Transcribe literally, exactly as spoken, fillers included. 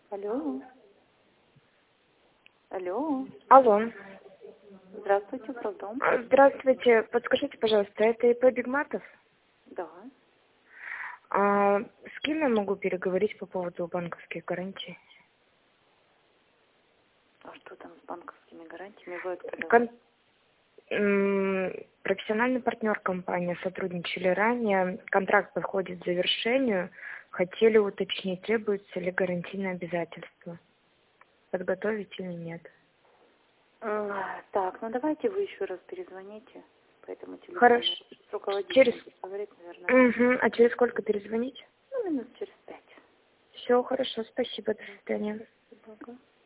Алло. Алло. Алло. Здравствуйте, Продом. Здравствуйте. Подскажите, пожалуйста, это ИП Бигматов? Да. А, с кем я могу переговорить по поводу банковских гарантий? А что там с банковскими гарантиями? Вы откуда? Кон- м, Профессиональный партнер компании, сотрудничали ранее, контракт подходит к завершению. Хотели уточнить, требуется ли гарантийное обязательство. Подготовить или нет? А, Так, ну давайте вы еще раз перезвоните по этому телефону. Хорошо. С руководителем Через... говорить, наверное. Мгм. А через сколько перезвонить? Ну, минут через пять. Все хорошо, спасибо, до свидания. Ага.